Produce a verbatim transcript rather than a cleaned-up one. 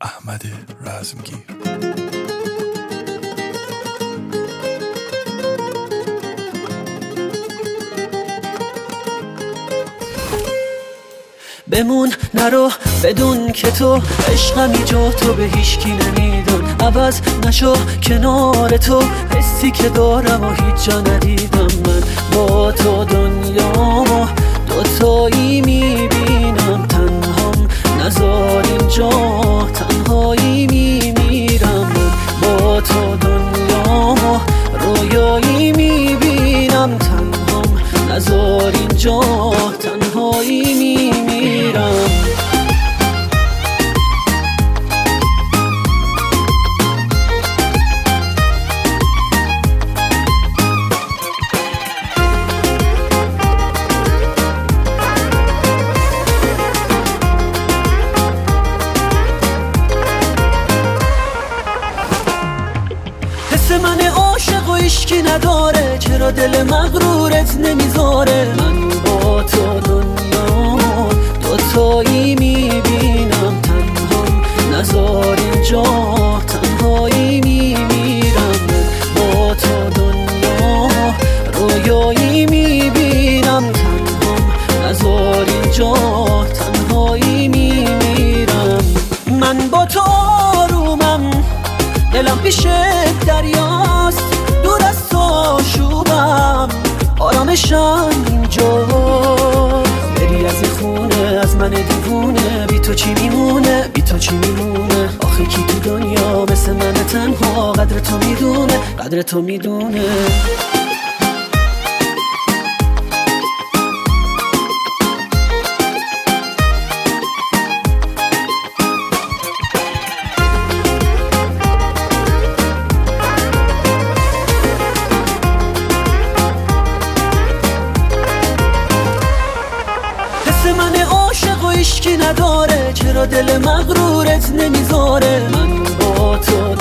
احمد رزمگیر. بمون نرو بدون که تو عشقمی جا تو به هیچکی نمیدن، عوض نشو کنار تو حسی که دارم و هیچ جا ندیدم. من با تو دنیامو دوتایی میبینم، تنهام نذار اینجا تنهایی میمیرم. من با تو دنیامو رویایی میبینم، تنهام نذار اینجا تنهایی میمیرم. حس من عاشق و عشقی نداره، چرا دل مغرورت نمیذاره؟ من با تو دنیا دوتایی میبینم، تنهام نذار اینجا تنهایی میمیرم. با تو دنیا رویایی میبینم، تنهام نذار اینجا تنهایی میمیرم. من با تو آرومم، دلم پیش دریاست، دور از تو شوبم، آرامشم اینجا. بری از این خونه از من دیوونه، بی تو چی میمونه بی تو چی میمونه؟ آخه کی تو دنیا مثل من تنها قدر تو میدونه قدر تو میدونه؟ من عاشق و عشقی نداره، چرا دل مغرورت نمیذاره؟ من با تو